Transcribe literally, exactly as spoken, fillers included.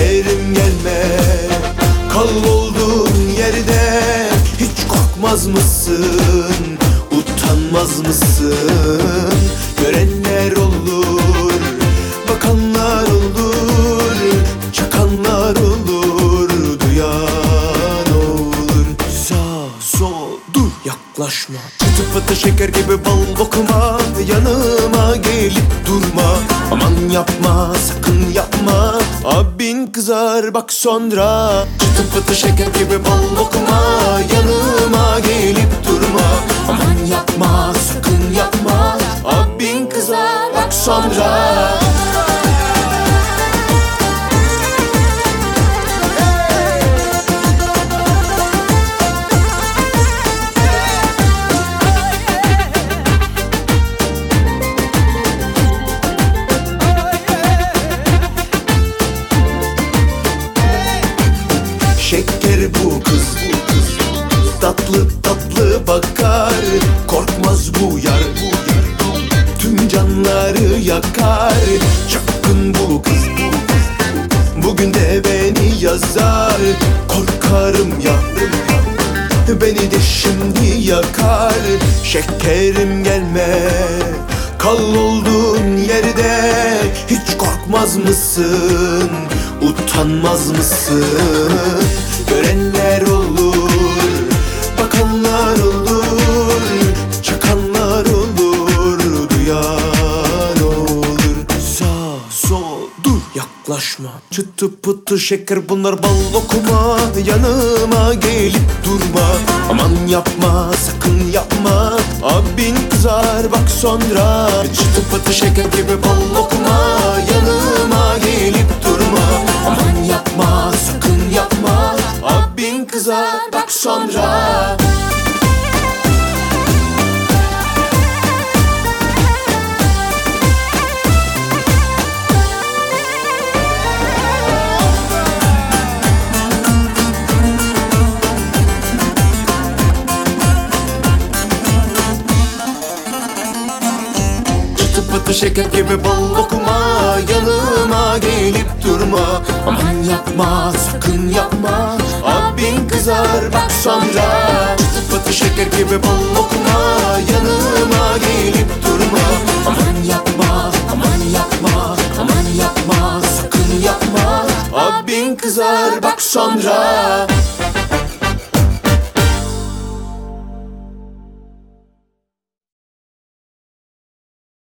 şekerim gelme. Kal olduğun yerde, hiç korkmaz mısın? Utanmaz mısın? Görenler olur, bakanlar olur, çakanlar olur, duyan olur. Sağ sol dur, yaklaşma. Çıtı pıtı şeker gibi bal kokuma, yanıma gelip durma. Aman yapma, sakın yapma, abin kızar bak sonra. Çıtı pıtı şeker gibi bal kokuma, yanıma gelip durma. Aman yapma, sakın yapma, abin kızar bak sonra. Şeker bu kız, tatlı tatlı bakar, korkmaz bu yar, tüm canları yakar. Çapkın bu kız, bugün de beni yazar. Korkarım ya, beni de şimdi yakar. Şekerim gelme, kal olduğun yerde, hiç korkmaz mısın? Utanmaz mısın? Görenler olur, bakanlar olur, çakanlar olur, duyan olur. Sağ sol dur, yaklaşma. Çıtı pıtı şeker bunlar bal lokuma, yanıma gelip durma. Aman yapma, sakın yapma, abin kızar bak sonra. Çıtı pıtı şeker gibi bal lokuma, yanıma gelip durma. Aman yapma, sakın yapma, abin kızar bak sonra. Çıtı pıtı şeker gibi bal lokuma, yanıma gelip durma. Aman yapma, sakın yapma, abin kızar bak sonra. Çıtı pıtı şeker gibi bal lokuma, yanıma gelip durma. Aman yapma, aman yapma, aman yapma, sakın yapma, abin kızar bak sonra.